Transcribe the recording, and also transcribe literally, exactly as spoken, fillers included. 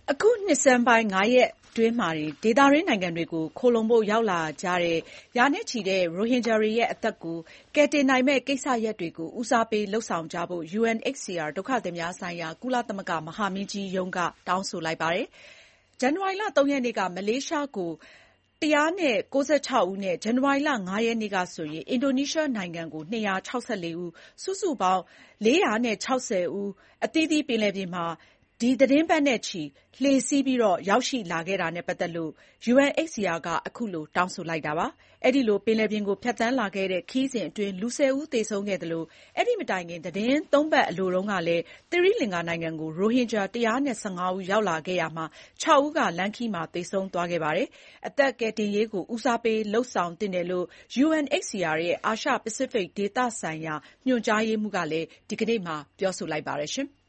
အခုနှစ်ဆန်းပိုင်း ငါးရက်အတွင်းမှာတင် ဒေသတွင်းနိုင်ငံတွေကို ခိုလှုံဖို့ရောက်လာကြတဲ့ ရာနဲ့ချီတဲ့ ရိုဟင်ဂျာတွေရဲ့ အသက်ကို ကယ်တင်နိုင်မယ့် ကိစ္စရပ်တွေကို ဦးစားပေး လုပ်ဆောင်ကြဖို့ ယူအန်အိပ်စီအာ ဒုက္ခသည်များဆိုင်ရာ ကုလသမဂ္ဂ မဟာမင်းကြီးရုံးက တောင်းဆိုလိုက်ပါတယ်။ ဇန်နဝါရီလ ၃ ရက်နေ့က မလေးရှားကို ၁၉၆ ဦးနဲ့ ဇန်နဝါရီလ ၅ ရက်နေ့ကဆိုရင် အင်ဒိုနီးရှားနိုင်ငံကို ၂၆၄ ဦး စုစုပေါင်း ၄၆၀ ဦး အသီးသီး ပင်လယ်ပြင်မှာ သီတင်းပတ်နဲ့ချီ လှေစီးပြီး ရောက်ရှိလာခဲ့တာနဲ့ ပတ်သက်လို့ ယူအန်အိပ်စီအာက အခုလို တောင်းဆိုလိုက်တာပါ။ အဲဒီလို ပင်လယ်ပြင်ကို ဖြတ်သန်းလာခဲ့တဲ့ ခရီးစဉ်အတွင်း လူ ၁၀ ဦး သေဆုံးခဲ့သလို၊ အဲဒီမတိုင်ခင် သီတင်း သုံးပတ်အလိုတုန်းကလည်း သီရိလင်္ကာနိုင်ငံကို ရိုဟင်ဂျာ ၁၁၅ ဦး ရောက်လာခဲ့ရာမှာ ၆ ဦးက လမ်းခရီးမှာ သေဆုံးသွားခဲ့ပါတယ်။ အသက်ကယ်တင်ရေးကို ဦးစားပေး လုပ်ဆောင်သင့်တယ်လို့ ယူအန်အိပ်စီအာရဲ့ အာရှပစိဖိတ်ဒေသဆိုင်ရာ ညွှန်ကြားရေးမှူး Ramiz Alakbarov ကလည်း ဒီကနေ့မှာ ပြောဆိုလိုက်ပါတယ်။